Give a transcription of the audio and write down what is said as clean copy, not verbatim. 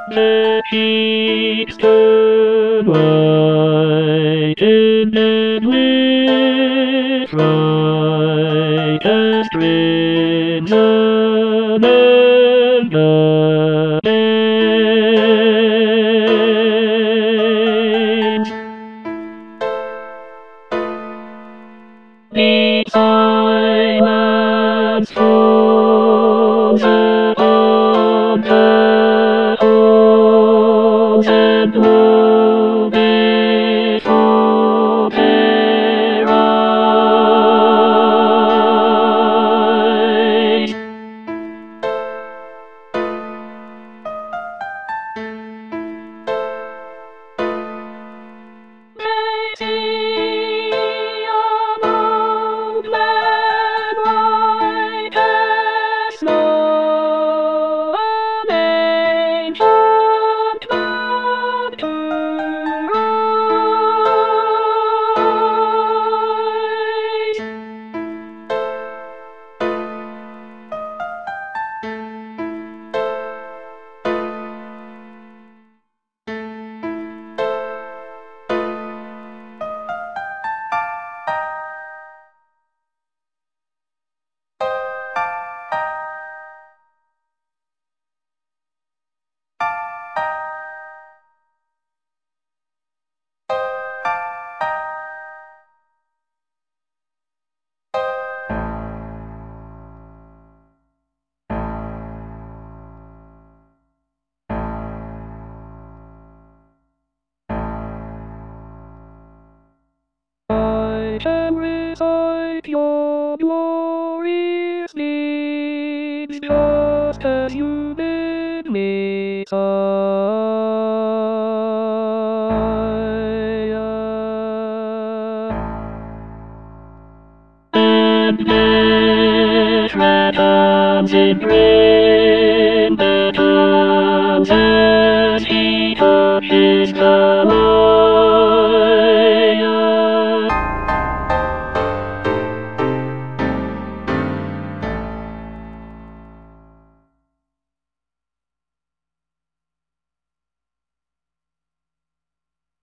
The sheets turn white in deadly fright as strings unend the veins. The silence falls upon the halls and woe before their eyes. They see a bold man white as snow, an ancient man to rise. I shall recite your glorious deeds just as you bid me, sire. And death returns in grim battles as he touches the line.